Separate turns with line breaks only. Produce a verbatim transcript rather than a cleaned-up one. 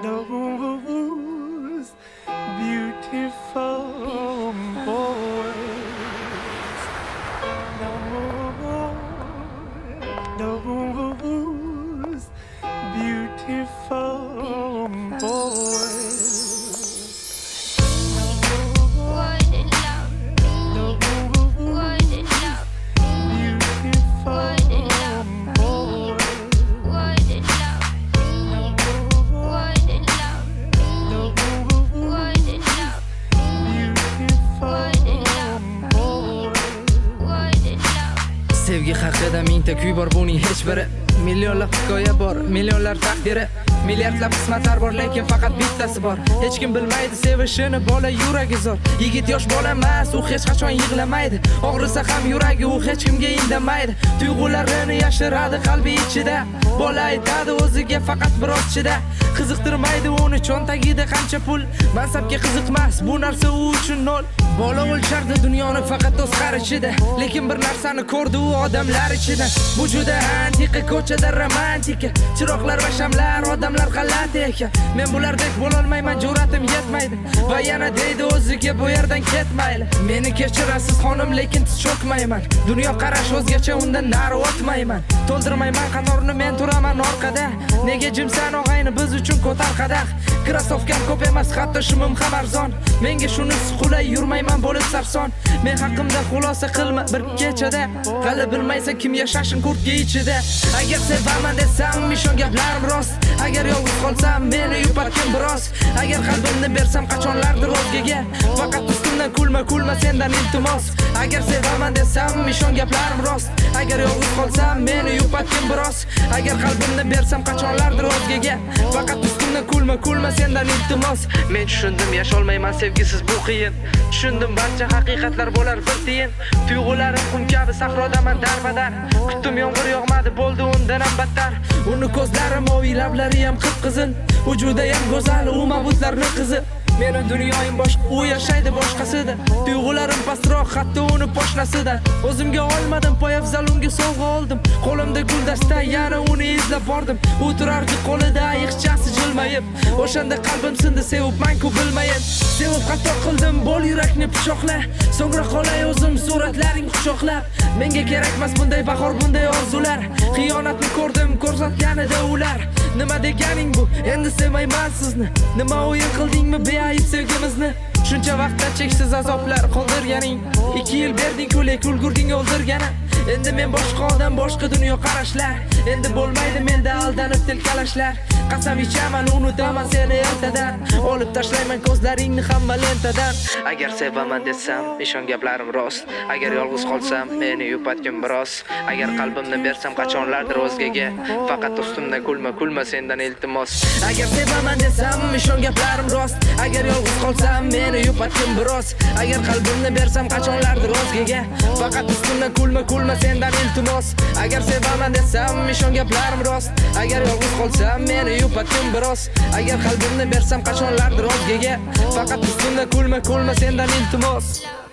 those beautiful boys. No more those beautiful boys.
Sevgi haqida mingta kuy bor, buning hech biri millionlab hikoya bor, millionlar taqdiri, milliardlab qismatlar bor, lekin faqat bittasi bor. Hech kim bilmaydi sevishini, bola yuragi zo'r. Yigit yosh bola emas, u hech qachon yig'lamaydi. Og'risa ham yuragi, u hech kimga indamaydi. Tuyg'ularini yashiradi qalbi ichida. Bola aytadi o'ziga faqat biroz chida. Qiziqtirmaydi uni cho'ntagida qancha pul. Mansabga qiziqmas, bu narsa u uchun nol. Bola o'lchardi dunyoni faqat o'z qarashida, lekin bir narsani ko'rdi u odamlar ichida. Bu juda antiqa, ko'chada romantika, chiroqlar va shamlar, odamlar g'alati ekan. Men bulardek bo'la olmayman, jur'atim yetmaydi. Va yana deydi o'ziga bu yerdan ketmayli. Meni kechirasiz xonim, lekin tiz cho'kmayman. Dunyo qarash o'zgacha, undan nari o'tmayman. To'ldirmayman qanorni, men turaman orqada. Nega jimsan og'ayni, biz uchun ko'tar qadah. Krasovkam ko'p emas, hatto shimim ham arzon. Menga shunisi qulay, yurmayman bo'lib sarson. Men haqimda xulosa qilma bir kechada. Hali bilmaysan kim yashashin kurtga ichida. Agar sevaman desam, ishon gaplarim rost. Agar yolg'iz qolsam, meni yupatgin biroz. Agar qalbimni bersam qachonlardir o'zgaga. Faqat ustimdan kulma, kulma sendan iltimos. Agar sevaman desam, ishon gaplarim rost. Agar yolg'iz qolsam, meni yupatgin biroz. Agar qalbimni bersam qachonlardir o'zgaga. Faqat ustimdan kulma, kulma sendan iltimos. Men tushundim, yasholmayman sevgisiz bu qiyin. Tushundim, barcha haqiqatlar bo'lar bir tiyin. Tuyg'ularim qum kabi sahrodaman darbadar. Kutdim, yomg'ir yog'madi, bo'ldi undan ham battar. Uni ko'zlari moviy, lablari ham qip-qizil. Vujuda ham go'zal, u mabutlarning qizi. Meni dunyoyim boshqa, u yashaydi boshqasida. Tuyg'ularim pastroq, hatto uni poshnasida. O'zimga olmadim, poyafzal unga sovg'a oldim. Qo'limda guldasta, yana uni izlab bordim. U turardi qo'lida ayiqchasi jilmayib. O'shanda qalbim sindi, sevibman-ku bilmayib. Sevib xato qildim, bo'l yurakni pichoqla. So'ngra qolay o'zim suratlaring quchoqlab. Menga kerakmas bunday bahor, bunday orzular. Xiyonatni ko'rdim, ko'rsatganida ular. Nima deganing bu? Endi sevmayman sizni. Nima o'yin qildingmi beayb sevgimizni? Shuncha vaqtda cheksiz azoblar qoldirganing. ikki yil berding-ku, lekin ulgurding o'ldirgani. Endi men boshqa odam, boshqa dunyo qarashlar. Endi bo'lmaydi menda aldanib tilkalashlar. Qasam ichaman, unutaman seni ertadan. Olib tashlayman ko'zlaringni hamma lentadan. Agar sevaman desam, ishon gaplarim rost. Agar yolg'iz qolsam, meni yupatgin biroz. Agar qalbimni bersam qachonlardir o'zgaga. Faqat ustimdan kulma, kulma sendan iltimos. Agar sevaman desam, ishon gaplarim rost. Agar yolg'iz qolsam, meni yupatgin biroz. Agar qalbimni bersam qachonlardir o'zgaga. Faqat ustimdan kulma, kulma sendan iltimos. Agar sevaman desam, ishon gaplarim rost. Agar yolg'iz qolsam, meni yupatgin biroz. Agar qalbimni bersam qachonlardir o'zgaga. Faqat ustimdan kulma, kulma sendan iltimos.